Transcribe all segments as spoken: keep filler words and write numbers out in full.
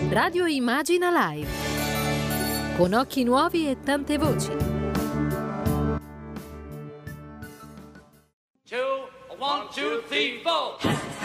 Radio Immagina Live. Con occhi nuovi e tante voci. Two, one, two, three, four.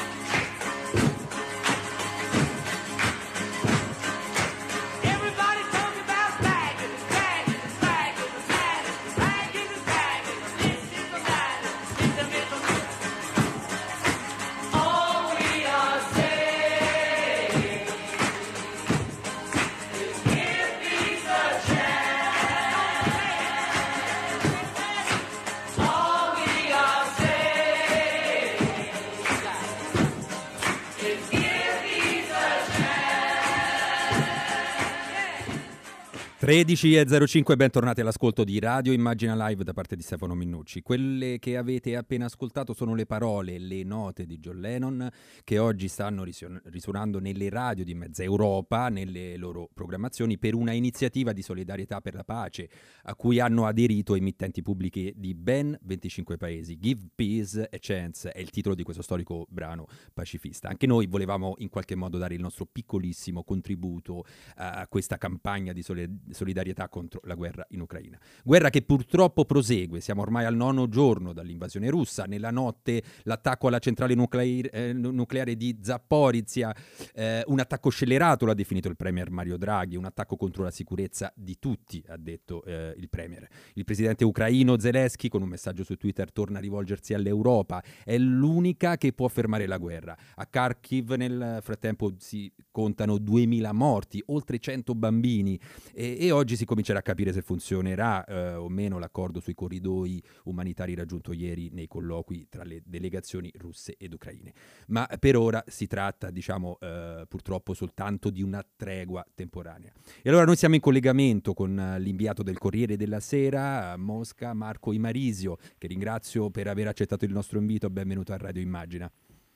tredici e zero cinque, bentornati all'ascolto di Radio Immagina Live da parte di Stefano Minnucci. Quelle che avete appena ascoltato sono le parole, le note di John Lennon, che oggi stanno risuon- risuonando nelle radio di mezza Europa, nelle loro programmazioni, per una iniziativa di solidarietà per la pace, a cui hanno aderito emittenti pubbliche di ben venticinque paesi. Give Peace a Chance è il titolo di questo storico brano pacifista. Anche noi volevamo in qualche modo dare il nostro piccolissimo contributo a questa campagna di solidarietà solidarietà contro la guerra in Ucraina. Guerra che purtroppo prosegue, siamo ormai al nono giorno dall'invasione russa, nella notte l'attacco alla centrale nucleare, eh, nucleare di Zaporizhia, eh, un attacco scellerato, l'ha definito il premier Mario Draghi, un attacco contro la sicurezza di tutti, ha detto eh, il premier. Il presidente ucraino Zelensky, con un messaggio su Twitter, torna a rivolgersi all'Europa, è l'unica che può fermare la guerra. A Kharkiv nel frattempo si contano duemila morti, oltre cento bambini, e, e oggi si comincerà a capire se funzionerà eh, o meno l'accordo sui corridoi umanitari raggiunto ieri nei colloqui tra le delegazioni russe ed ucraine. Ma per ora si tratta, diciamo, eh, purtroppo soltanto di una tregua temporanea. E allora noi siamo in collegamento con l'inviato del Corriere della Sera a Mosca, Marco Imarisio, che ringrazio per aver accettato il nostro invito. Benvenuto a Radio Immagina.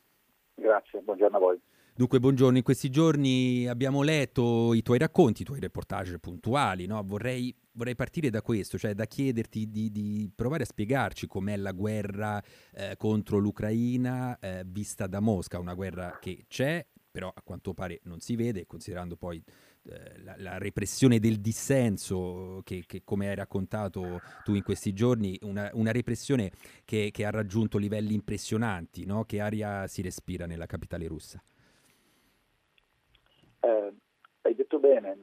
Grazie, buongiorno a voi. Dunque, buongiorno. In questi giorni abbiamo letto i tuoi racconti, i tuoi reportage puntuali, no? Vorrei, vorrei partire da questo, cioè da chiederti di, di provare a spiegarci com'è la guerra eh, contro l'Ucraina eh, vista da Mosca, una guerra che c'è, però a quanto pare non si vede, considerando poi eh, la, la repressione del dissenso che, che, come hai raccontato tu in questi giorni, una, una repressione che, che ha raggiunto livelli impressionanti, no? Che aria si respira nella capitale russa? Eh, hai detto bene,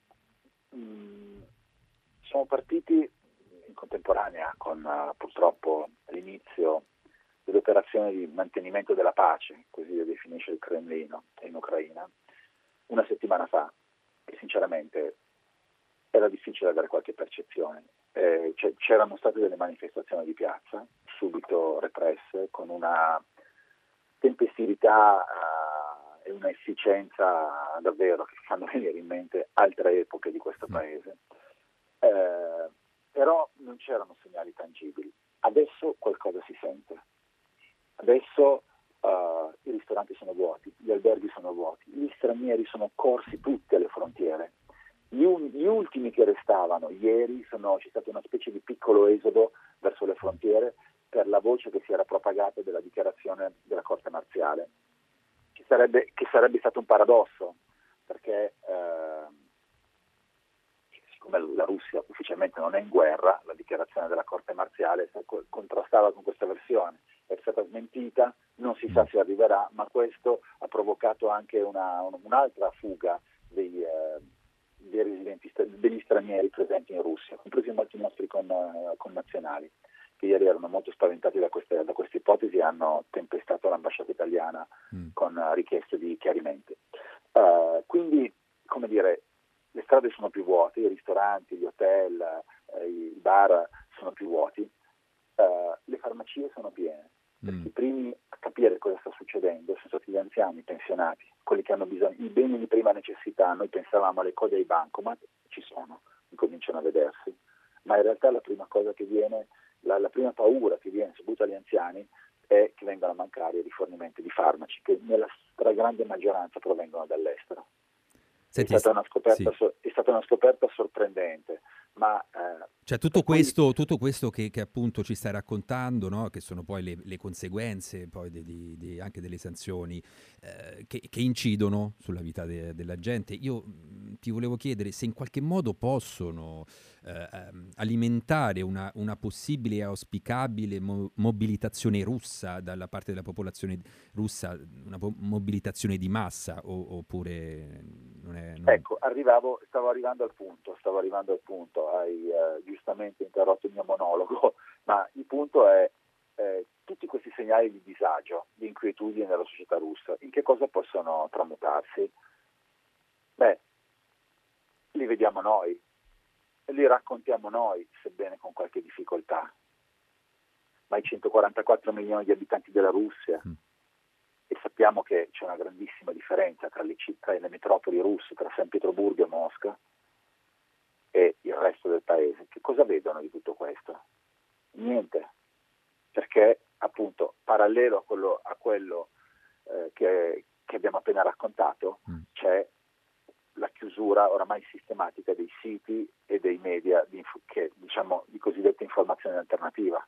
mm, siamo partiti in contemporanea con uh, purtroppo l'inizio dell'operazione di mantenimento della pace, così lo definisce il Cremlino in Ucraina, una settimana fa, e sinceramente era difficile avere qualche percezione. Eh, c- c'erano state delle manifestazioni di piazza, subito represse, con una tempestività uh, e una efficienza davvero che fanno venire in mente altre epoche di questo paese. Eh, però non c'erano segnali tangibili. Adesso qualcosa si sente. Adesso uh, i ristoranti sono vuoti, gli alberghi sono vuoti, gli stranieri sono corsi tutti alle frontiere. Gli, un- gli ultimi che restavano ieri, sono, c'è stato una specie di piccolo esodo verso le frontiere per la voce che si era propagata della dichiarazione della Corte Marziale. Che sarebbe, che sarebbe stato un paradosso, perché eh, siccome la Russia ufficialmente non è in guerra, la dichiarazione della Corte Marziale contrastava con questa versione, è stata smentita, non si sa se arriverà, ma questo ha provocato anche una, un'altra fuga dei, eh, dei residenti, degli stranieri presenti in Russia, compresi molti nostri con, uh, connazionali, che ieri erano molto spaventati da queste, da queste ipotesi e hanno tempestato l'ambasciata italiana mm. con uh, richieste di chiarimenti. Uh, quindi, come dire, le strade sono più vuote, i ristoranti, gli hotel, uh, i bar sono più vuoti, uh, le farmacie sono piene. Mm. Perché i primi a capire cosa sta succedendo sono stati gli anziani, i pensionati, quelli che hanno bisogno, i beni di prima necessità. Noi pensavamo alle code ai bancomat, ci sono, cominciano a vedersi, ma in realtà la prima cosa che viene La, la prima paura che viene subita agli anziani è che vengano a mancare i rifornimenti di farmaci, che nella stragrande maggioranza provengono dall'estero. Senti, è, stata una scoperta, sì. È stata una scoperta sorprendente. ma eh, Cioè tutto per cui- questo, tutto questo che, che appunto ci stai raccontando, no? Che sono poi le, le conseguenze poi di- di- di- anche delle sanzioni eh, che, che incidono sulla vita de- della gente. Io mh, ti volevo chiedere se in qualche modo possono eh, ehm, alimentare una, una possibile e auspicabile mo- mobilitazione russa dalla parte della popolazione russa, una po- mobilitazione di massa o- oppure non è... non- Ecco, arrivavo, stavo arrivando al punto, stavo arrivando al punto, hai eh, giustamente interrotto il mio monologo, ma il punto è eh, tutti questi segnali di disagio, di inquietudine nella società russa, in che cosa possono tramutarsi? Beh, li vediamo noi, li raccontiamo noi, sebbene con qualche difficoltà, ma i centoquarantaquattro milioni di abitanti della Russia, Mm. e sappiamo che c'è una grandissima differenza tra le, città e le metropoli russe, tra San Pietroburgo e Mosca e il resto del paese. Che cosa vedono di tutto questo? Niente, perché appunto parallelo a quello, a quello eh, che, che abbiamo appena raccontato Mm. c'è la chiusura oramai sistematica dei siti e dei media di, inf- che, diciamo, di cosiddetta informazione alternativa.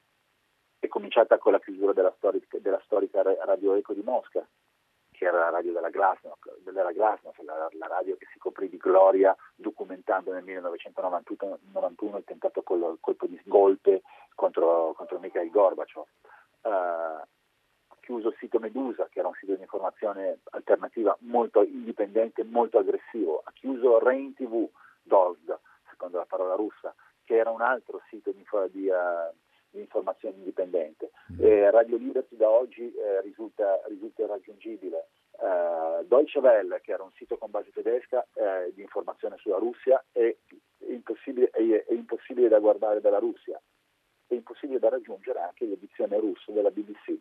È cominciata con la chiusura della storica, della storica Radio Eco di Mosca, che era la radio della Glasnost, della Glasnost, la, la radio che si coprì di gloria documentando nel millenovecentonovantuno il tentato col, colpo di golpe contro, contro Mikhail Gorbaciov. Uh, chiuso il sito Medusa, che era un sito di informazione alternativa molto indipendente, molto aggressivo. Ha chiuso Rein T V, Dozd, secondo la parola russa, che era un altro sito di, di, uh, di informazione indipendente. Mm. Eh, Radio Liberty da oggi eh, risulta, risulta irraggiungibile. Uh, Deutsche Welle, che era un sito con base tedesca eh, di informazione sulla Russia, è, è, impossibile, è, è impossibile da guardare dalla Russia. È impossibile da raggiungere anche l'edizione russa della B B C.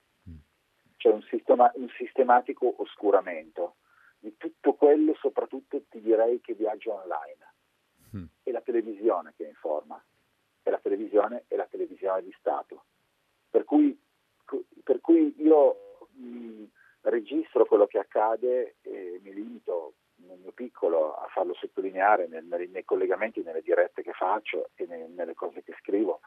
C'è un, sistema, un sistematico oscuramento di tutto quello, soprattutto ti direi che viaggia online. Mm. È la televisione che informa, è la televisione e la televisione di Stato. Per cui, per cui io mh, registro quello che accade e mi limito nel mio piccolo a farlo sottolineare nel, nei, nei collegamenti, nelle dirette che faccio e nei, nelle cose che scrivo.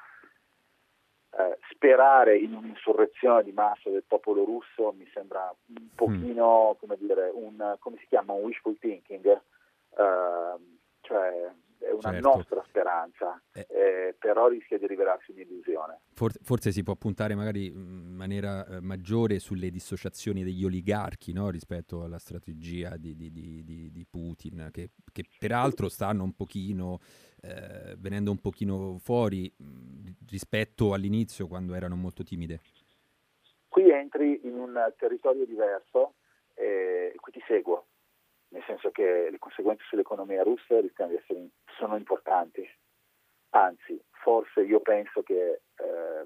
Eh, sperare in un'insurrezione di massa del popolo russo mi sembra un pochino, come dire, un, come si chiama, un wishful thinking, eh, cioè è una Certo. nostra speranza, Eh. eh, però rischia di rivelarsi un'illusione. For- forse si può puntare magari in maniera eh, maggiore sulle dissociazioni degli oligarchi, no? Rispetto alla strategia di, di- di- di- di Putin, che, che peraltro stanno un pochino eh, venendo un pochino fuori mh, rispetto all'inizio, quando erano molto timide. Qui entri in un territorio diverso e qui ti seguo, nel senso che le conseguenze sull'economia russa rischiano di essere sono importanti. Anzi, forse io penso che eh,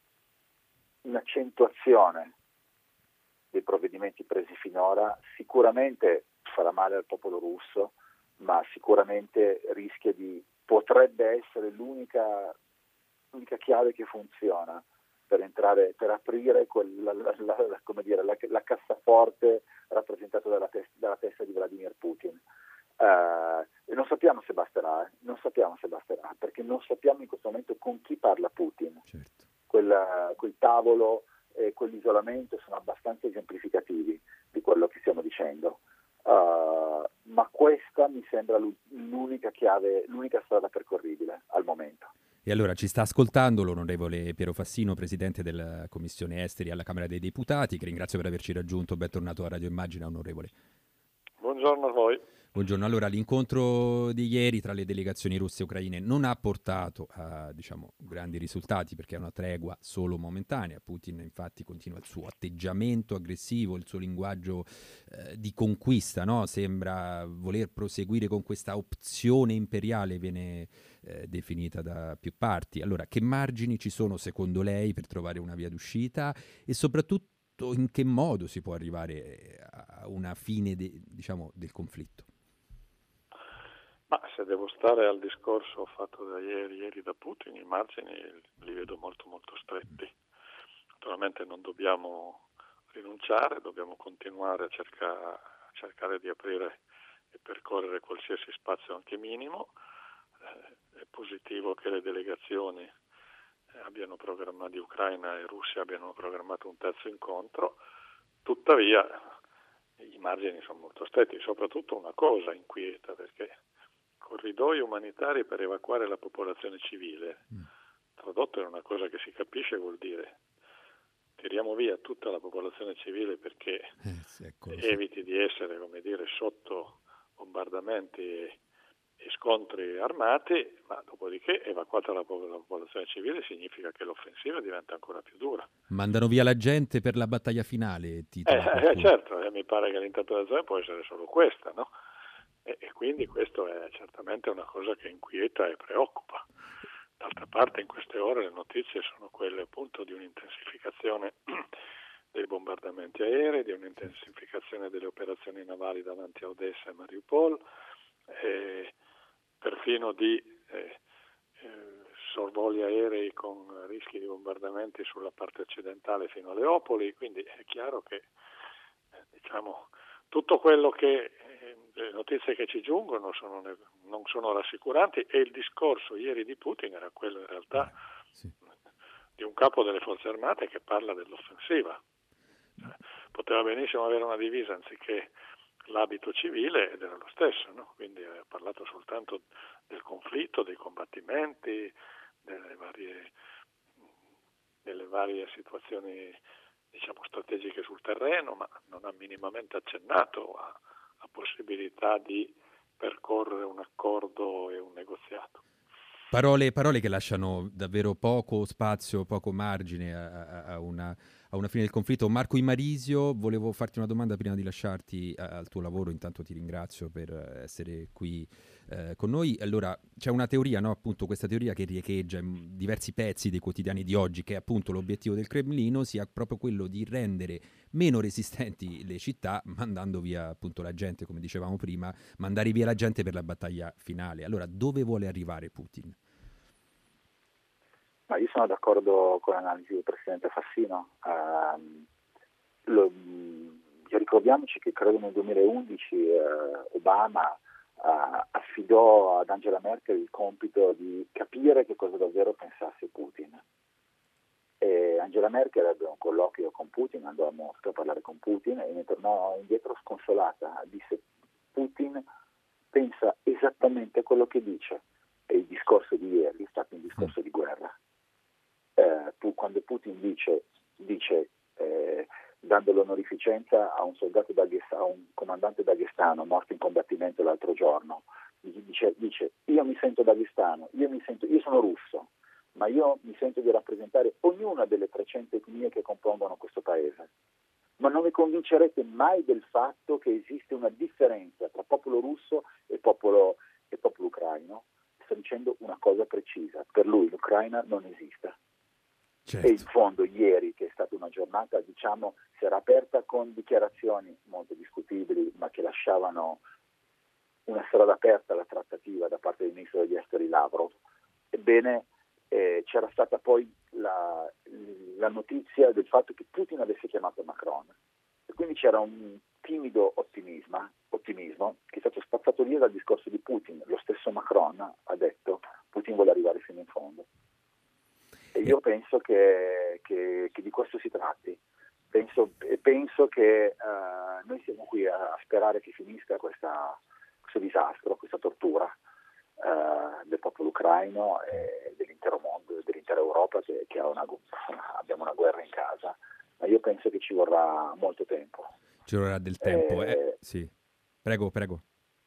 un'accentuazione dei provvedimenti presi finora sicuramente farà male al popolo russo, ma sicuramente rischia di, potrebbe essere l'unica, l'unica chiave che funziona per entrare, per aprire quella, la, la, la, come dire, la, la cassaforte rappresentata dalla, tes- dalla testa di Vladimir Putin. Uh, e non sappiamo se basterà, eh? non sappiamo se basterà, perché non sappiamo in questo momento con chi parla Putin. Certo. Quel, quel tavolo e quell'isolamento sono abbastanza esemplificativi di quello che stiamo dicendo. Uh, ma questa mi sembra l'unica chiave, l'unica strada percorribile al momento. E allora ci sta ascoltando l'onorevole Piero Fassino, presidente della Commissione Esteri alla Camera dei Deputati, che ringrazio per averci raggiunto. Bentornato a Radio Immagina, onorevole. Buongiorno a voi. Buongiorno. Allora, l'incontro di ieri tra le delegazioni russe e ucraine non ha portato a, diciamo, grandi risultati, perché è una tregua solo momentanea. Putin infatti continua il suo atteggiamento aggressivo, il suo linguaggio eh, di conquista, no? Sembra voler proseguire con questa opzione imperiale, viene eh, definita da più parti. Allora, che margini ci sono secondo lei per trovare una via d'uscita e soprattutto in che modo si può arrivare a una fine de, diciamo, del conflitto? Ma se devo stare al discorso fatto da ieri, ieri da Putin, i margini li vedo molto molto stretti. Naturalmente non dobbiamo rinunciare, dobbiamo continuare a cercare, a cercare di aprire e percorrere qualsiasi spazio anche minimo. eh, è positivo che le delegazioni eh, abbiano programmato, di Ucraina e Russia abbiano programmato un terzo incontro, tuttavia i margini sono molto stretti, soprattutto una cosa inquieta, perché corridoi umanitari per evacuare la popolazione civile, mm. tradotto in una cosa che si capisce, vuol dire tiriamo via tutta la popolazione civile perché eh, sì, eviti di essere, come dire, sotto bombardamenti e, e scontri armati, ma dopodiché evacuata la, la popolazione civile significa che l'offensiva diventa ancora più dura. Mandano via la gente per la battaglia finale, Tito. Eh, eh, certo, eh, mi pare che l'interpretazione può essere solo questa, no? E, e quindi questo è certamente una cosa che inquieta e preoccupa. D'altra parte in queste ore le notizie sono quelle appunto di un'intensificazione dei bombardamenti aerei, di un'intensificazione delle operazioni navali davanti a Odessa e Mariupol, e perfino di eh, eh, sorvoli aerei con rischi di bombardamenti sulla parte occidentale fino a Leopoli, quindi è chiaro che eh, diciamo tutto quello che eh, le notizie che ci giungono sono, non sono rassicuranti, e il discorso ieri di Putin era quello in realtà eh, sì. di un capo delle forze armate che parla dell'offensiva. Cioè, poteva benissimo avere una divisa anziché l'abito civile ed era lo stesso, no? Quindi ha parlato soltanto del conflitto, dei combattimenti, delle varie, delle varie situazioni, diciamo, strategiche sul terreno, ma non ha minimamente accennato a, a possibilità di percorrere un accordo e un negoziato. Parole, parole che lasciano davvero poco spazio, poco margine a, a, una, a una fine del conflitto. Marco Imarisio, volevo farti una domanda prima di lasciarti al tuo lavoro, intanto ti ringrazio per essere qui eh, con noi. Allora, c'è una teoria, no? Appunto questa teoria che riecheggia in diversi pezzi dei quotidiani di oggi, che appunto l'obiettivo del Cremlino sia proprio quello di rendere meno resistenti le città, mandando via appunto la gente, come dicevamo prima, mandare via la gente per la battaglia finale. Allora, dove vuole arrivare Putin? Ma io sono d'accordo con l'analisi del Presidente Fassino. Um, lo, ricordiamoci che credo nel duemilaundici uh, Obama uh, affidò ad Angela Merkel il compito di capire che cosa davvero pensasse Putin. E Angela Merkel ebbe un colloquio con Putin, andò a Mosca a parlare con Putin e ne tornò indietro sconsolata. Disse: Putin pensa esattamente quello che dice, e il discorso di ieri è stato un discorso di guerra. Eh, quando Putin dice, dice eh, dando l'onorificenza a un soldato daghestano, a un comandante daghestano morto in combattimento l'altro giorno, dice, dice io mi sento daghestano, io mi sento, io sono russo, ma io mi sento di rappresentare ognuna delle trecento etnie che compongono questo paese. Ma non mi convincerete mai del fatto che esiste una differenza tra popolo russo e popolo, e popolo ucraino. Sto dicendo una cosa precisa: per lui l'Ucraina non esiste. Certo. E in fondo ieri, che è stata una giornata, diciamo, si era aperta con dichiarazioni molto discutibili, ma che lasciavano una strada aperta alla trattativa da parte del ministro degli esteri Lavrov. Ebbene, eh, c'era stata poi la, la notizia del fatto che Putin avesse chiamato Macron. E quindi c'era un timido ottimismo, ottimismo che è stato spazzato via dal discorso di Putin. Lo stesso Macron ha detto: Putin vuole arrivare fino in fondo. E io penso che, che, che di questo si tratti. Penso, penso che uh, noi siamo qui a, a sperare che finisca questa, questo disastro, questa tortura uh, del popolo ucraino e dell'intero mondo, dell'intera Europa, che, che ha una, abbiamo una guerra in casa. Ma io penso che ci vorrà molto tempo. Ci vorrà del tempo, eh, eh, sì. Prego, prego.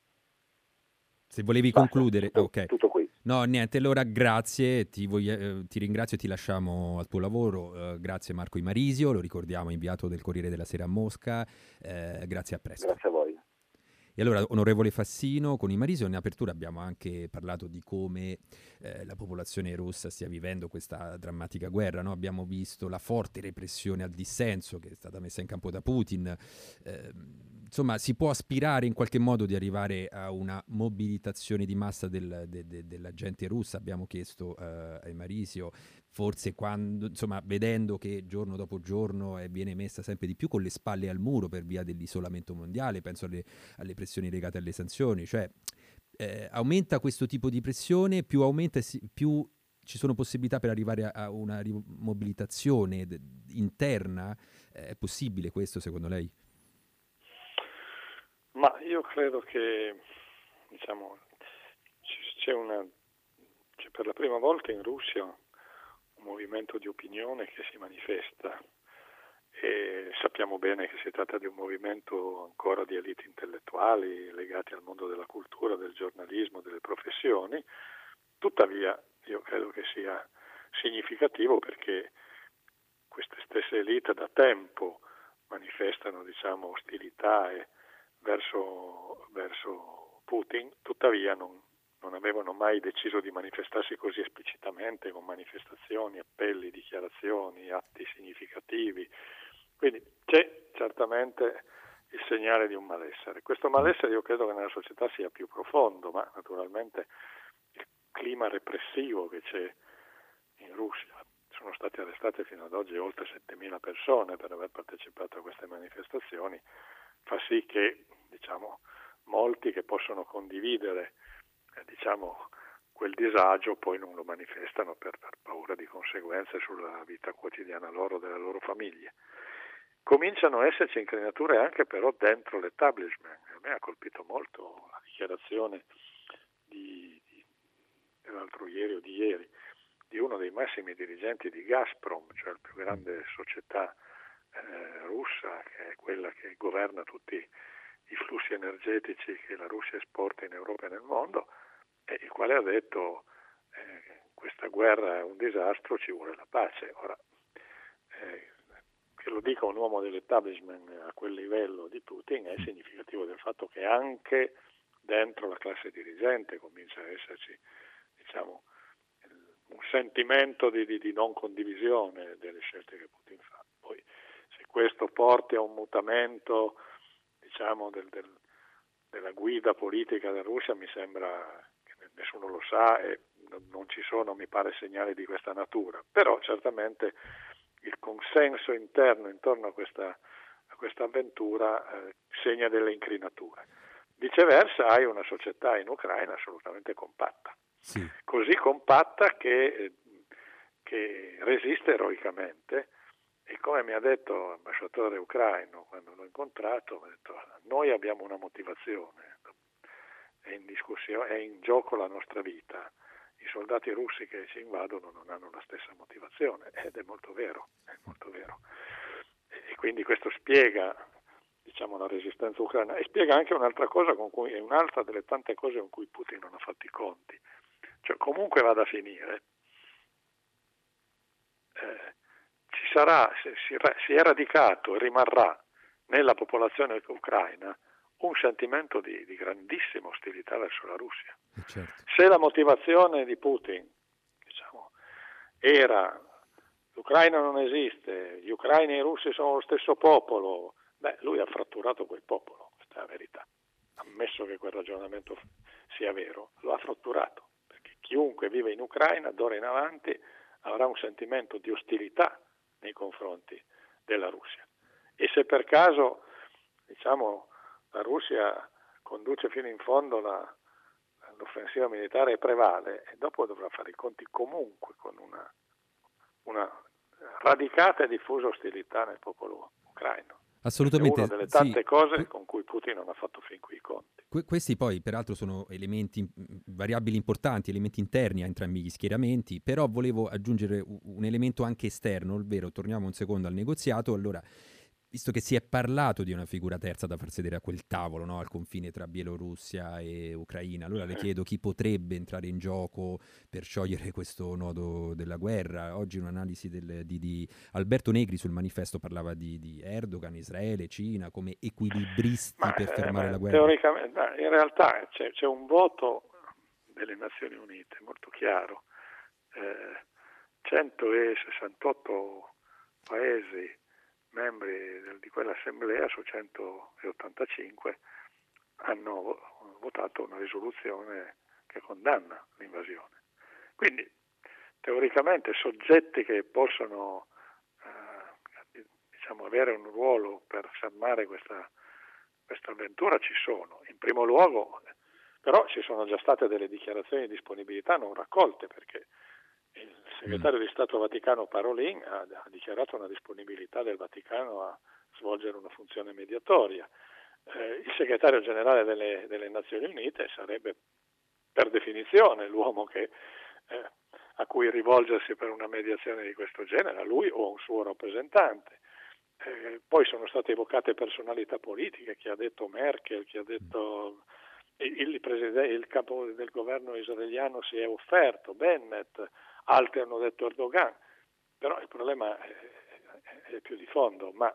Se volevi basta, concludere, tutto, ok. Tutto qui. No, niente, allora grazie, ti, voglio, eh, ti ringrazio e ti lasciamo al tuo lavoro. Uh, grazie Marco Imarisio, lo ricordiamo, inviato del Corriere della Sera a Mosca. Uh, grazie, a presto. Grazie a voi. E allora, onorevole Fassino, con Imarisio in apertura abbiamo anche parlato di come eh, la popolazione russa stia vivendo questa drammatica guerra, no? Abbiamo visto la forte repressione al dissenso che è stata messa in campo da Putin. Eh, insomma, si può aspirare in qualche modo di arrivare a una mobilitazione di massa del, de, de, della gente russa? Abbiamo chiesto eh, a Imarisio, forse quando, insomma, vedendo che giorno dopo giorno eh, viene messa sempre di più con le spalle al muro per via dell'isolamento mondiale, penso alle, alle pressioni legate alle sanzioni, cioè eh, aumenta questo tipo di pressione, più aumenta, più ci sono possibilità per arrivare a, a una rimobilitazione d- interna. È possibile questo, secondo lei? Ma io credo che, diciamo, c'è una c'è per la prima volta in Russia un movimento di opinione che si manifesta, e sappiamo bene che si tratta di un movimento ancora di elite intellettuali legati al mondo della cultura, del giornalismo, delle professioni. Tuttavia io credo che sia significativo, perché queste stesse elite da tempo manifestano, diciamo, ostilità e verso, verso Putin, tuttavia non, non avevano mai deciso di manifestarsi così esplicitamente, con manifestazioni, appelli, dichiarazioni, atti significativi. Quindi c'è certamente il segnale di un malessere. Questo malessere io credo che nella società sia più profondo, ma naturalmente il clima repressivo che c'è in Russia, sono state arrestate fino ad oggi oltre settemila persone per aver partecipato a queste manifestazioni, fa sì che, diciamo, molti che possono condividere eh, diciamo, quel disagio poi non lo manifestano per, per paura di conseguenze sulla vita quotidiana loro, delle loro famiglie. Cominciano a esserci incrinature anche però dentro l'establishment. A me ha colpito molto la dichiarazione di, di, dell'altro ieri o di ieri di uno dei massimi dirigenti di Gazprom, cioè la più grande società eh, russa, che è quella che governa tutti i flussi energetici che la Russia esporta in Europa e nel mondo, e il quale ha detto eh, questa guerra è un disastro, ci vuole la pace. Ora, eh, che lo dica un uomo dell'establishment a quel livello di Putin è significativo del fatto che anche dentro la classe dirigente comincia a esserci, diciamo, un sentimento di, di, di non condivisione delle scelte che Putin fa. Poi se questo porti a un mutamento, diciamo, del, del, della guida politica della Russia, mi sembra che nessuno lo sa e non ci sono, mi pare, segnali di questa natura. Però certamente il consenso interno intorno a questa, a questa avventura eh, segna delle incrinature. Viceversa hai una società in Ucraina assolutamente compatta. Sì. Così compatta che, che resiste eroicamente, e come mi ha detto l'ambasciatore ucraino quando l'ho incontrato, mi ha detto: noi abbiamo una motivazione, è in discussione, è in gioco la nostra vita, i soldati russi che ci invadono non hanno la stessa motivazione, ed è molto vero, è molto vero. E quindi questo spiega, diciamo, la resistenza ucraina, e spiega anche un'altra cosa con cui, è un'altra delle tante cose con cui Putin non ha fatto i conti. Cioè, comunque vada a finire, eh, ci sarà, si, si è radicato e rimarrà nella popolazione ucraina un sentimento di, di grandissima ostilità verso la Russia. Certo. Se la motivazione di Putin, diciamo, era l'Ucraina non esiste, gli ucraini e i russi sono lo stesso popolo, beh, lui ha fratturato quel popolo, questa è la verità. Ammesso che quel ragionamento sia vero, lo ha fratturato. Chiunque vive in Ucraina d'ora in avanti avrà un sentimento di ostilità nei confronti della Russia. E se per caso, diciamo, la Russia conduce fino in fondo la, l'offensiva militare e prevale, e dopo dovrà fare i conti comunque con una, una radicata e diffusa ostilità nel popolo ucraino. Assolutamente. È una delle tante sì. cose con cui Putin non ha fatto fin qui i conti. Que- questi poi peraltro sono elementi, variabili importanti, elementi interni a entrambi gli schieramenti, però volevo aggiungere un, un elemento anche esterno, ovvero torniamo un secondo al negoziato. Allora, visto che si è parlato di una figura terza da far sedere a quel tavolo, no, al confine tra Bielorussia e Ucraina, allora le chiedo chi potrebbe entrare in gioco per sciogliere questo nodo della guerra. Oggi un'analisi del, di, di Alberto Negri sul Manifesto parlava di, di Erdogan, Israele, Cina come equilibristi ma, per fermare eh, la guerra. Teoricamente, in realtà c'è, c'è un voto delle Nazioni Unite molto chiaro, eh, centosessantotto paesi membri di quell'assemblea su centottantacinque hanno votato una risoluzione che condanna l'invasione. Quindi teoricamente soggetti che possono eh, diciamo avere un ruolo per fermare questa, questa avventura ci sono. In primo luogo Però ci sono già state delle dichiarazioni di disponibilità non raccolte, perché il segretario mm. di Stato Vaticano Parolin ha, ha dichiarato una disponibilità del Vaticano a svolgere una funzione mediatoria. Eh, il segretario generale delle, delle Nazioni Unite sarebbe per definizione l'uomo che, eh, a cui rivolgersi per una mediazione di questo genere, a lui o a un suo rappresentante. Eh, poi sono state evocate personalità politiche, chi ha detto Merkel, chi ha detto il, il, presidente, il capo del governo israeliano si è offerto, Bennett, altri hanno detto Erdogan, però il problema è, è più di fondo, ma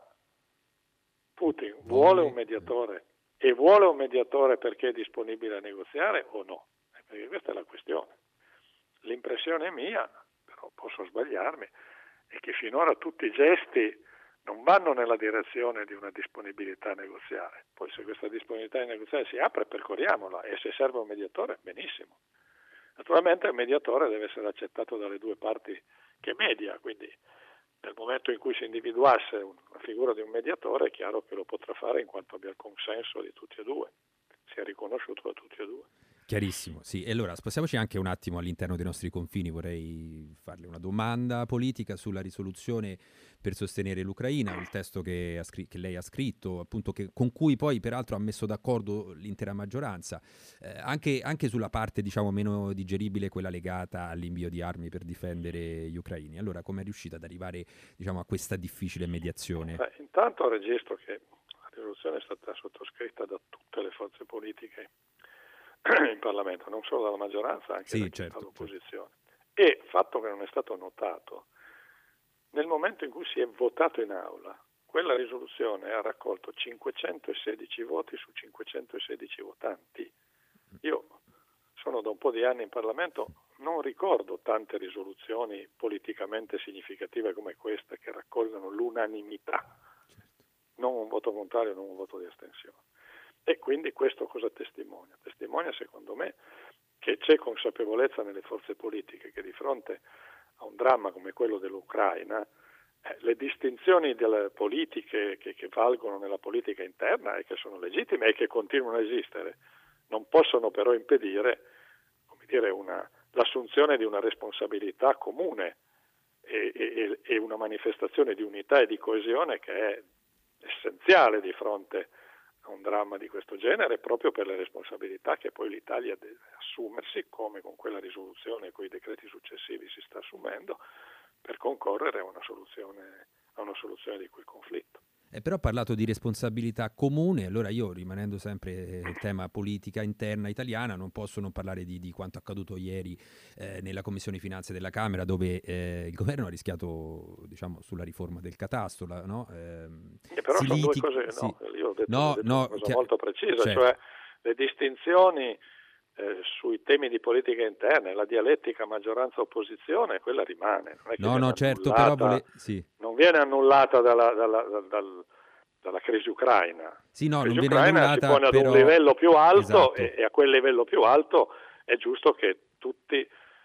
Putin vuole un mediatore e vuole un mediatore perché è disponibile a negoziare o no? Perché questa è la questione. L'impressione mia, però posso sbagliarmi, è che finora tutti i gesti non vanno nella direzione di una disponibilità a negoziare. Poi se questa disponibilità a negoziare si apre, percorriamola, e se serve un mediatore, benissimo. Naturalmente il mediatore deve essere accettato dalle due parti che media, quindi nel momento in cui si individuasse una figura di un mediatore è chiaro che lo potrà fare in quanto abbia il consenso di tutti e due, sia riconosciuto da tutti e due. Chiarissimo, sì. E allora spostiamoci anche un attimo all'interno dei nostri confini. Vorrei farle una domanda politica sulla risoluzione per sostenere l'Ucraina, il testo che, ha scr- che lei ha scritto, appunto, che, con cui poi peraltro ha messo d'accordo l'intera maggioranza, eh, anche, anche sulla parte, diciamo, meno digeribile, quella legata all'invio di armi per difendere gli ucraini. Allora, come è riuscita ad arrivare, diciamo, a questa difficile mediazione? Beh, intanto registro che la risoluzione è stata sottoscritta da tutte le forze politiche in Parlamento, non solo dalla maggioranza, anche sì, da certo, dall'opposizione. Certo. E fatto che non è stato notato, nel momento in cui si è votato in aula, quella risoluzione ha raccolto cinquecentosedici voti su cinquecentosedici votanti. Io sono da un po' di anni in Parlamento, non ricordo tante risoluzioni politicamente significative come questa che raccolgono l'unanimità, non un voto contrario, non un voto di astensione. E quindi questo cosa testimonia? Testimonia, secondo me, che c'è consapevolezza nelle forze politiche che di fronte a un dramma come quello dell'Ucraina, eh, le distinzioni delle politiche che, che valgono nella politica interna e che sono legittime e che continuano a esistere, non possono però impedire, come dire, una, l'assunzione di una responsabilità comune e, e, e una manifestazione di unità e di coesione che è essenziale di fronte a un dramma di questo genere, proprio per le responsabilità che poi l'Italia deve assumersi, come con quella risoluzione e con i decreti successivi si sta assumendo, per concorrere a una soluzione, a una soluzione di quel conflitto. Eh, però ha parlato di responsabilità comune, allora io, rimanendo sempre il tema politica interna italiana, non posso non parlare di, di quanto accaduto ieri eh, nella Commissione Finanze della Camera, dove eh, il governo ha rischiato, diciamo, sulla riforma del catasto, la, no? Eh, eh, però sono liti- due cose, sì. no, io ho detto, no, ho detto no, una cosa chia- molto precisa, certo. Cioè le distinzioni eh, sui temi di politica interna, la dialettica maggioranza-opposizione, quella rimane. Non è che no, no, certo, annullata, però vole- sì. non viene annullata dalla, dalla, dal, dal dalla crisi ucraina. Sì, no, la crisi non viene ucraina annullata, si pone ad però... un livello più alto esatto. e, e a quel livello più alto è giusto che tutti,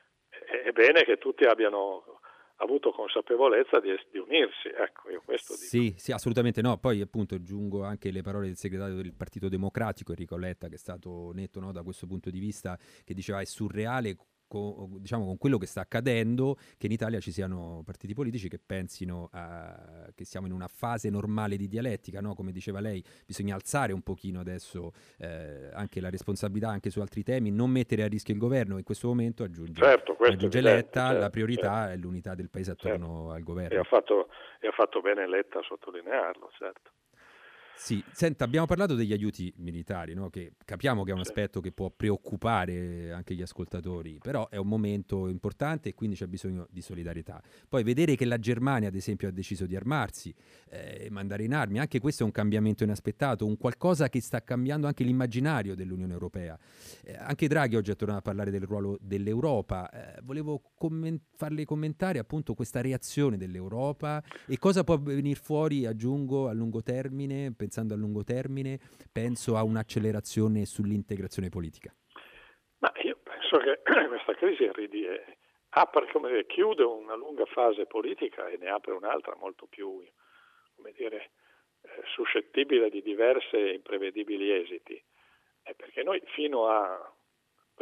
è bene che tutti abbiano avuto consapevolezza di, di unirsi, ecco, io questo dico. Sì, sì, assolutamente no. Poi appunto aggiungo anche le parole del segretario del Partito Democratico, Enrico Letta, che è stato netto, no, da questo punto di vista, che diceva è surreale, con, diciamo, con quello che sta accadendo, che in Italia ci siano partiti politici che pensino a, che siamo in una fase normale di dialettica, no? Come diceva lei, bisogna alzare un pochino adesso eh, anche la responsabilità anche su altri temi, non mettere a rischio il governo. In questo momento aggiunge, certo, aggiunge evidente, Letta, certo, la priorità certo. è l'unità del paese attorno certo. al governo. E ha fatto, e ha fatto bene Letta a sottolinearlo, certo. Sì, senta, abbiamo parlato degli aiuti militari, no? Che capiamo che è un aspetto che può preoccupare anche gli ascoltatori, però è un momento importante e quindi c'è bisogno di solidarietà. Poi vedere che la Germania, ad esempio, ha deciso di armarsi e eh, mandare in armi, anche questo è un cambiamento inaspettato, un qualcosa che sta cambiando anche l'immaginario dell'Unione Europea. Eh, anche Draghi oggi è tornato a parlare del ruolo dell'Europa. Eh, volevo comment- farle commentare appunto questa reazione dell'Europa e cosa può venire fuori, aggiungo, a lungo termine. Pensando a lungo termine, penso a un'accelerazione sull'integrazione politica. Ma io penso che questa crisi ridie, apre, come dire, chiude una lunga fase politica e ne apre un'altra molto più, come dire, eh, suscettibile di diverse e imprevedibili esiti. Eh, perché noi fino a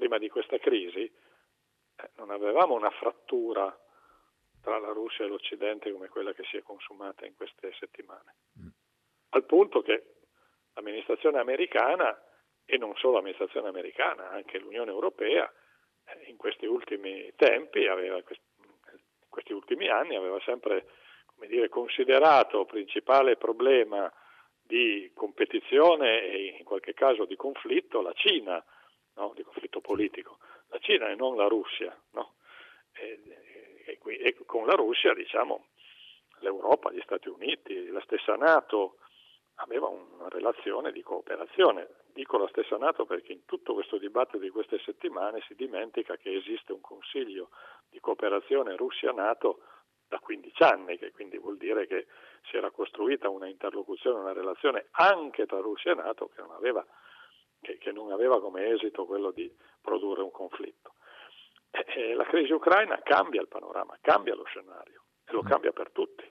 prima di questa crisi, eh, non avevamo una frattura tra la Russia e l'Occidente come quella che si è consumata in queste settimane. Mm. Al punto che l'amministrazione americana, e non solo l'amministrazione americana, anche l'Unione Europea, eh, in questi ultimi tempi, aveva, in questi ultimi anni, aveva sempre, come dire, considerato principale problema di competizione e in qualche caso di conflitto la Cina, no? Di conflitto politico, la Cina e non la Russia, no? E, e, e con la Russia, diciamo, l'Europa, gli Stati Uniti, la stessa NATO aveva una relazione di cooperazione. Dico la stessa NATO perché in tutto questo dibattito di queste settimane si dimentica che esiste un Consiglio di cooperazione Russia-NATO da quindici anni, che quindi vuol dire che si era costruita una interlocuzione, una relazione anche tra Russia e NATO che non aveva, che, che non aveva come esito quello di produrre un conflitto. E, e la crisi ucraina cambia il panorama, cambia lo scenario e lo cambia per tutti.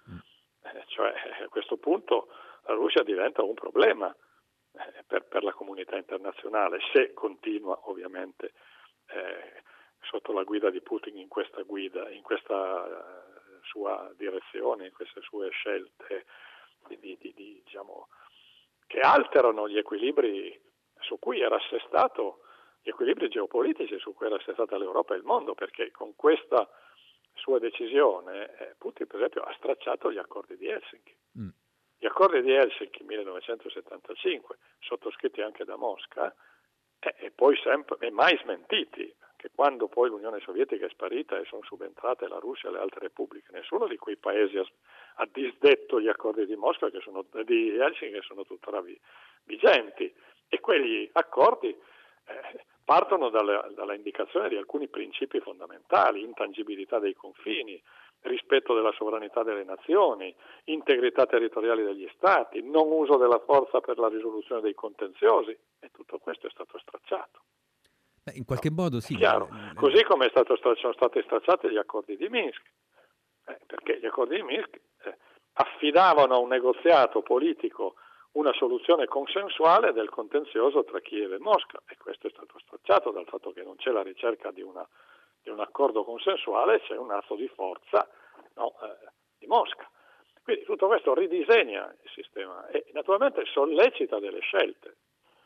Eh, cioè a questo punto la Russia diventa un problema eh, per, per la comunità internazionale, se continua ovviamente eh, sotto la guida di Putin in questa guida, in questa uh, sua direzione, in queste sue scelte di, di, di, di, diciamo, che alterano gli equilibri su cui era assestato, gli equilibri geopolitici su cui era assestata l'Europa e il mondo, perché con questa sua decisione eh, Putin per esempio ha stracciato gli accordi di Helsinki. Mm. Gli accordi di Helsinki millenovecentosettantacinque, sottoscritti anche da Mosca, eh, e poi sempre e mai smentiti, che quando poi l'Unione Sovietica è sparita e sono subentrate la Russia e le altre repubbliche, nessuno di quei paesi ha, ha disdetto gli accordi di Mosca che sono, di Helsinki, che sono tuttora vi, vigenti, e quegli accordi eh, partono dalla, dalla indicazione di alcuni principi fondamentali: intangibilità dei confini, rispetto della sovranità delle nazioni, integrità territoriali degli stati, non uso della forza per la risoluzione dei contenziosi, e tutto questo è stato stracciato. Beh, in qualche modo sì. Chiaro. Così come è stato, sono stati stracciati gli accordi di Minsk, eh, perché gli accordi di Minsk eh, affidavano a un negoziato politico una soluzione consensuale del contenzioso tra Kiev e Mosca, e questo è stato stracciato dal fatto che non c'è la ricerca di, una, di un accordo consensuale, c'è un atto di forza, no, eh, di Mosca. Quindi tutto questo ridisegna il sistema e naturalmente sollecita delle scelte.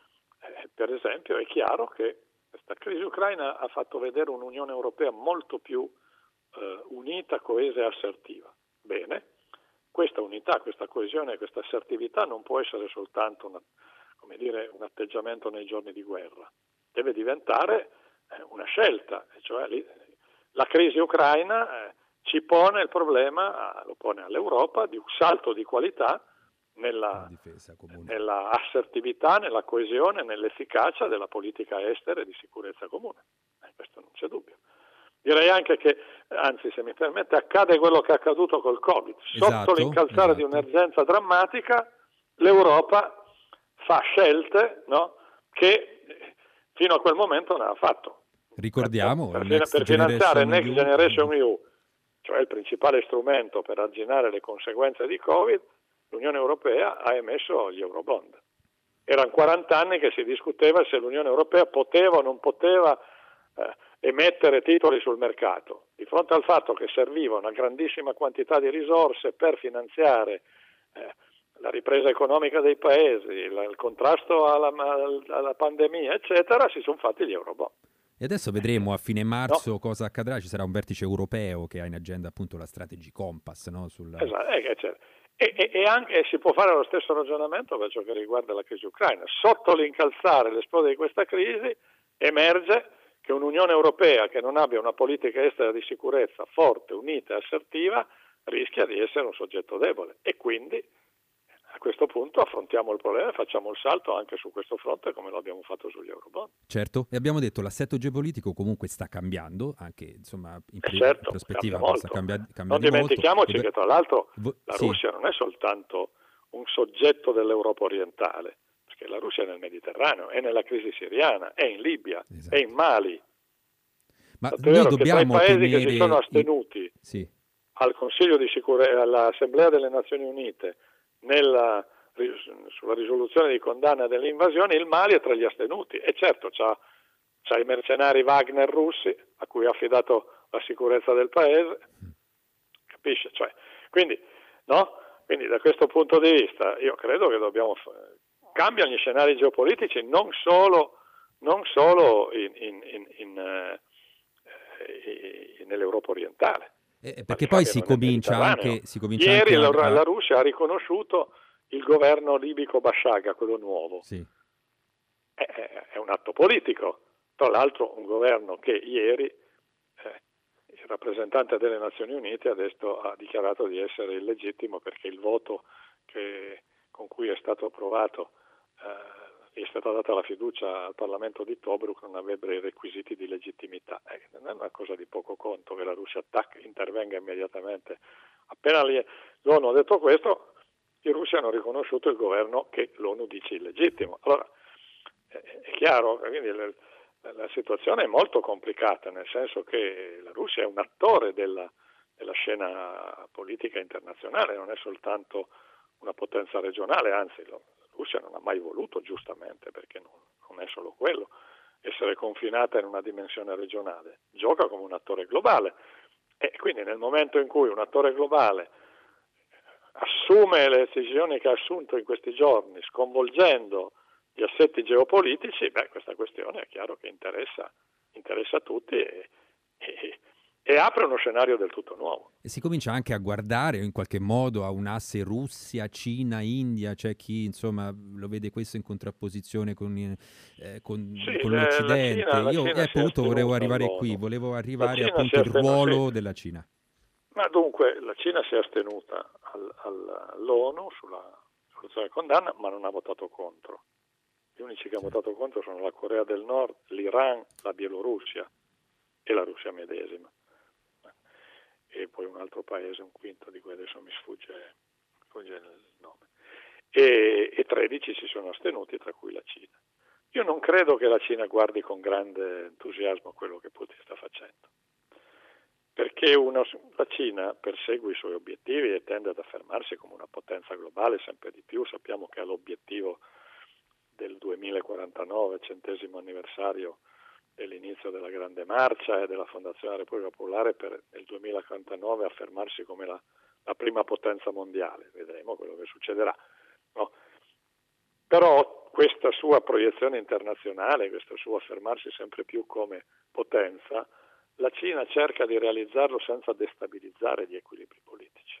Eh, per esempio è chiaro che questa crisi ucraina ha fatto vedere un'Unione Europea molto più eh, unita, coesa e assertiva. Bene, questa unità, questa coesione, questa assertività non può essere soltanto una, come dire, un atteggiamento nei giorni di guerra, deve diventare eh, una scelta, cioè li, la crisi ucraina eh, ci pone il problema, lo pone all'Europa, di un salto di qualità nella, nella assertività, nella coesione, nell'efficacia della politica estera e di sicurezza comune. Eh, questo non c'è dubbio. Direi anche che, anzi se mi permette, accade quello che è accaduto col Covid. Esatto, Sotto l'incalzare esatto. di un'emergenza drammatica, l'Europa fa scelte, no, che fino a quel momento non aveva fatto. Ricordiamo, per, per, per finanziare Generation Next Generation E U, cioè il principale strumento per arginare le conseguenze di Covid, l'Unione Europea ha emesso gli Eurobond. Erano quaranta anni che si discuteva se l'Unione Europea poteva o non poteva eh, emettere titoli sul mercato, di fronte al fatto che serviva una grandissima quantità di risorse per finanziare eh, la ripresa economica dei paesi, la, il contrasto alla, alla pandemia, eccetera, si sono fatti gli Eurobond. E adesso vedremo a fine marzo no. cosa accadrà. Ci sarà un vertice europeo che ha in agenda appunto la Strategy Compass, no? Sulla... Esatto, eh, certo. E, e, e anche si può fare lo stesso ragionamento per ciò che riguarda la crisi ucraina. Sotto l'incalzare, l'esplodere di questa crisi, emerge che un'Unione Europea che non abbia una politica estera di sicurezza forte, unita e assertiva rischia di essere un soggetto debole, e quindi a questo punto affrontiamo il problema e facciamo il salto anche su questo fronte come lo abbiamo fatto sugli Eurobond. Certo, e abbiamo detto l'assetto geopolitico comunque sta cambiando, anche insomma in eh certo, prospettiva molto. Cambia, cambia non dimentichiamoci molto. che tra l'altro Vo- la sì. Russia non è soltanto un soggetto dell'Europa orientale, perché la Russia è nel Mediterraneo, è nella crisi siriana, è in Libia, esatto. è in Mali. Ma è noi vero dobbiamo che tra i paesi tenere... che si sono astenuti i... sì. al Consiglio di sicurezza, all'Assemblea delle Nazioni Unite nella, sulla risoluzione di condanna delle invasioni, il Mali è tra gli astenuti, e certo c'ha, c'ha i mercenari Wagner russi a cui ha affidato la sicurezza del paese, capisce? Cioè, quindi, no? Quindi da questo punto di vista io credo che dobbiamo fare, cambiano gli scenari geopolitici non solo, non solo in, in, in, in, eh, nell'Europa orientale. Eh, perché poi si comincia anche si comincia Ieri anche la, a... la Russia ha riconosciuto il governo libico Bashaga, quello nuovo. Sì. È, è un atto politico. Tra l'altro un governo che ieri eh, il rappresentante delle Nazioni Unite adesso ha dichiarato di essere illegittimo perché il voto che, con cui è stato approvato eh, è stata data la fiducia al Parlamento di Tobruk non avrebbe i requisiti di legittimità. Eh, non è una cosa di poco conto che la Russia attacca, intervenga immediatamente. Appena lì, l'ONU ha detto questo, i russi hanno riconosciuto il governo che l'ONU dice illegittimo. Allora, eh, è chiaro, quindi la, la situazione è molto complicata, nel senso che la Russia è un attore della, della scena politica internazionale, non è soltanto una potenza regionale, anzi lo, la Russia non ha mai voluto, giustamente, perché non, non è solo quello, essere confinata in una dimensione regionale, gioca come un attore globale e quindi nel momento in cui un attore globale assume le decisioni che ha assunto in questi giorni, sconvolgendo gli assetti geopolitici, beh, questa questione è chiaro che interessa, interessa a tutti e, e, e apre uno scenario del tutto nuovo. E si comincia anche a guardare in qualche modo a un asse Russia, Cina, India, c'è chi insomma lo vede questo in contrapposizione con, eh, con, sì, con la, l'Occidente. la Cina, la Io Cina eh, appunto volevo arrivare all'ONU. qui, volevo arrivare Cina appunto il astenuta, ruolo sì. della Cina. Ma dunque la Cina si è astenuta al, al, all'ONU sulla risoluzione di condanna, ma non ha votato contro. Gli unici che hanno votato contro sono la Corea del Nord, l'Iran, la Bielorussia e la Russia medesima. E poi un altro paese, un quinto di cui adesso mi sfugge, sfugge il nome. E, e tredici si sono astenuti, tra cui la Cina. Io non credo che la Cina guardi con grande entusiasmo quello che Putin sta facendo. Perché uno, la Cina persegue i suoi obiettivi e tende ad affermarsi come una potenza globale sempre di più. Sappiamo che ha l'obiettivo del duemilaquarantanove, centesimo anniversario dell'inizio della Grande Marcia e della Fondazione della Repubblica Popolare, per nel duemilaquarantanove affermarsi come la, la prima potenza mondiale. Vedremo quello che succederà. No? Però questa sua proiezione internazionale, questo suo affermarsi sempre più come potenza, la Cina cerca di realizzarlo senza destabilizzare gli equilibri politici.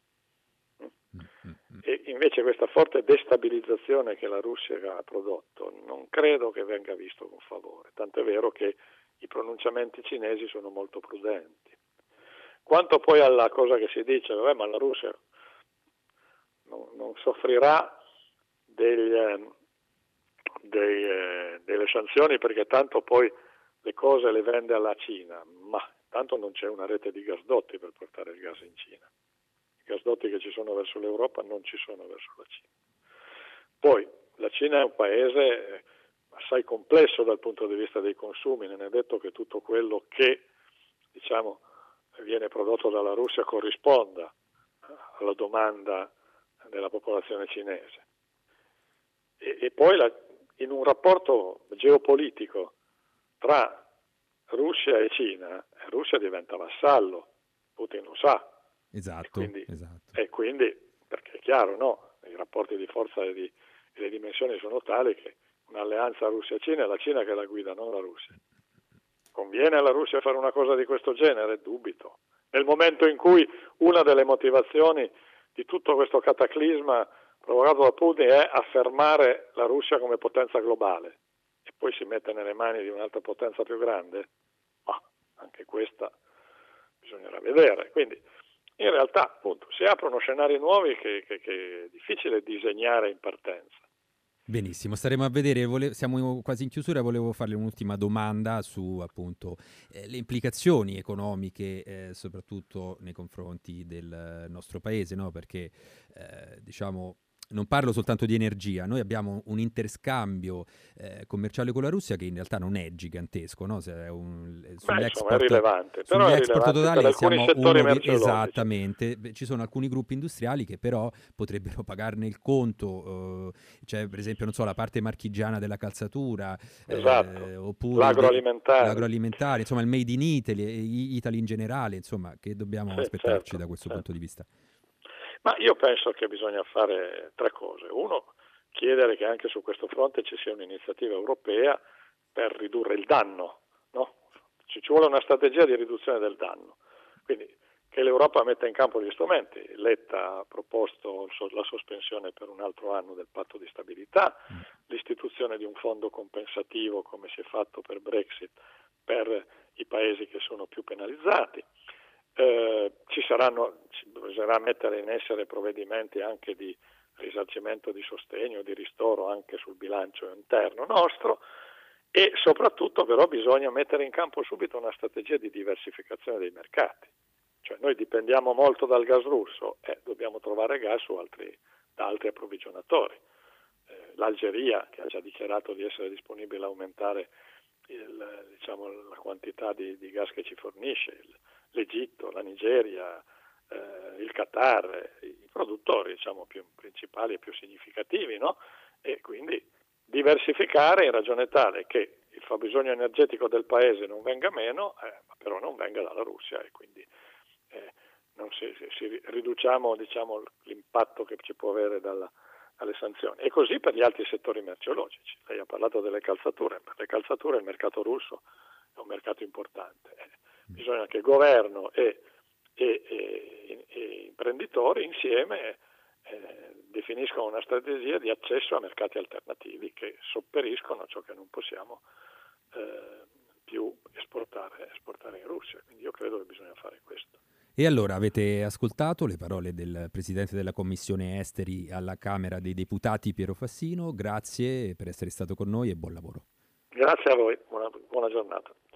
E invece questa forte destabilizzazione che la Russia ha prodotto non credo che venga visto con favore, tant'è vero che i pronunciamenti cinesi sono molto prudenti. Quanto poi alla cosa che si dice, vabbè, ma la Russia non, non soffrirà degli, eh, dei, eh, delle sanzioni perché tanto poi le cose le vende alla Cina, ma tanto non c'è una rete di gasdotti per portare il gas in Cina. I gasdotti che ci sono verso l'Europa non ci sono verso la Cina. Poi la Cina è un paese assai complesso dal punto di vista dei consumi, non è detto che tutto quello che diciamo viene prodotto dalla Russia corrisponda alla domanda della popolazione cinese. E, e poi la, in un rapporto geopolitico tra Russia e Cina, Russia diventa vassallo, Putin lo sa. Esatto, e quindi, esatto. E quindi, perché è chiaro, no? I rapporti di forza e, di, e le dimensioni sono tali che un'alleanza Russia-Cina è la Cina che la guida, non la Russia. Conviene alla Russia fare una cosa di questo genere? Dubito. Nel momento in cui una delle motivazioni di tutto questo cataclisma provocato da Putin è affermare la Russia come potenza globale e poi si mette nelle mani di un'altra potenza più grande, ma anche questa bisognerà vedere. Quindi in realtà appunto si aprono scenari nuovi che, che, che è difficile disegnare in partenza. Benissimo, staremo a vedere. Vole- siamo quasi in chiusura, volevo farle un'ultima domanda su appunto eh, le implicazioni economiche eh, soprattutto nei confronti del nostro paese, no? Perché eh, diciamo non parlo soltanto di energia, noi abbiamo un interscambio eh, commerciale con la Russia che in realtà non è gigantesco, no? Se è un, Beh, sull'export, insomma, è rilevante, però sugli è export rilevante totali per siamo alcuni settori uno di, merceologici. esattamente, Beh, ci sono alcuni gruppi industriali che però potrebbero pagarne il conto, eh, cioè per esempio non so la parte marchigiana della calzatura, Esatto. eh, oppure L'agroalimentare. de, l'agroalimentare, insomma il made in Italy, Italy in generale, insomma che dobbiamo Sì, aspettarci certo, da questo certo. punto di vista. Ma io penso che bisogna fare tre cose. Uno, chiedere che anche su questo fronte ci sia un'iniziativa europea per ridurre il danno, no? Ci vuole una strategia di riduzione del danno. Quindi che l'Europa metta in campo gli strumenti. Letta ha proposto la sospensione per un altro anno del patto di stabilità, l'istituzione di un fondo compensativo come si è fatto per Brexit per i paesi che sono più penalizzati. Eh, ci saranno, ci bisognerà mettere in essere provvedimenti anche di risarcimento, di sostegno, di ristoro anche sul bilancio interno nostro e soprattutto però bisogna mettere in campo subito una strategia di diversificazione dei mercati. Cioè noi dipendiamo molto dal gas russo e eh, dobbiamo trovare gas su altri, da altri approvvigionatori. Eh, L'Algeria, che ha già dichiarato di essere disponibile a aumentare il, diciamo, la quantità di, di gas che ci fornisce, il, l'Egitto, la Nigeria, eh, il Qatar, i produttori diciamo più principali e più significativi, no? E quindi diversificare in ragione tale che il fabbisogno energetico del paese non venga meno, eh, ma però non venga dalla Russia e quindi eh, non si, si, si riduciamo diciamo l'impatto che ci può avere dalla, dalle sanzioni. E così per gli altri settori merceologici. Lei ha parlato delle calzature, per le calzature il mercato russo è un mercato importante. Eh, Bisogna che governo e, e, e, e imprenditori insieme eh, definiscono una strategia di accesso a mercati alternativi che sopperiscono a ciò che non possiamo eh, più esportare, esportare in Russia. Quindi io credo che bisogna fare questo. E allora avete ascoltato le parole del Presidente della Commissione Esteri alla Camera dei Deputati Piero Fassino. Grazie per essere stato con noi e buon lavoro. Grazie a voi, buona, buona giornata.